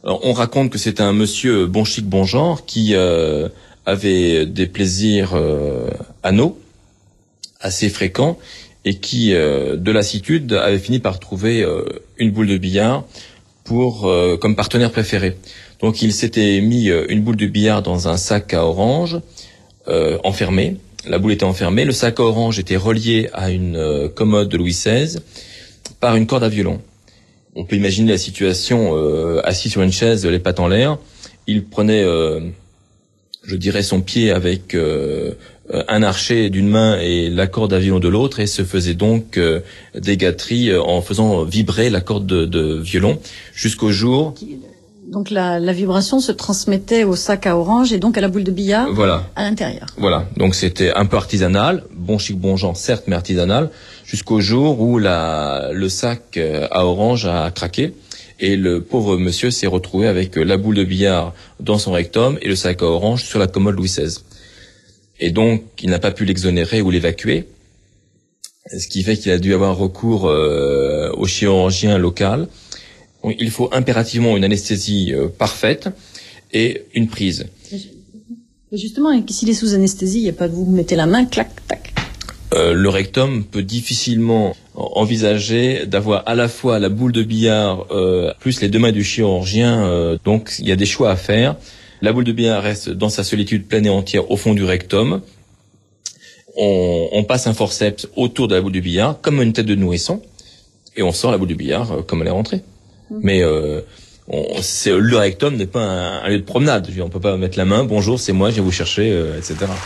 Alors, on raconte que c'est un monsieur bon chic, bon genre qui avait des plaisirs anaux assez fréquents et qui, de lassitude, avait fini par trouver une boule de billard pour comme partenaire préféré. Donc il s'était mis une boule de billard dans un sac à orange enfermé. La boule était enfermée. Le sac à orange était relié à une commode de Louis XVI par une corde à violon. On peut imaginer la situation assis sur une chaise, les pattes en l'air. Il prenait, je dirais, son pied avec un archet d'une main et la corde à violon de l'autre et se faisait donc des gâteries en faisant vibrer la corde de violon jusqu'au jour. Donc la vibration se transmettait au sac à orange et donc à la boule de billard à l'intérieur. Voilà, donc c'était un peu artisanal, bon chic, bon genre, certes, mais artisanal, jusqu'au jour où le sac à orange a craqué et le pauvre monsieur s'est retrouvé avec la boule de billard dans son rectum et le sac à orange sur la commode Louis XVI. Et donc, il n'a pas pu l'exonérer ou l'évacuer, ce qui fait qu'il a dû avoir recours au chirurgien local. Il faut impérativement une anesthésie parfaite et une prise. Justement, s'il est sous anesthésie, il n'y a pas de vous mettez la main, clac, tac. Le rectum peut difficilement envisager d'avoir à la fois la boule de billard plus les deux mains du chirurgien. Donc, il y a des choix à faire. La boule de billard reste dans sa solitude pleine et entière au fond du rectum. On passe un forceps autour de la boule de billard comme une tête de nourrisson et on sort la boule de billard comme elle est rentrée. Mais le rectum n'est pas un lieu de promenade. On peut pas mettre la main, bonjour, c'est moi, je viens vous chercher, etc.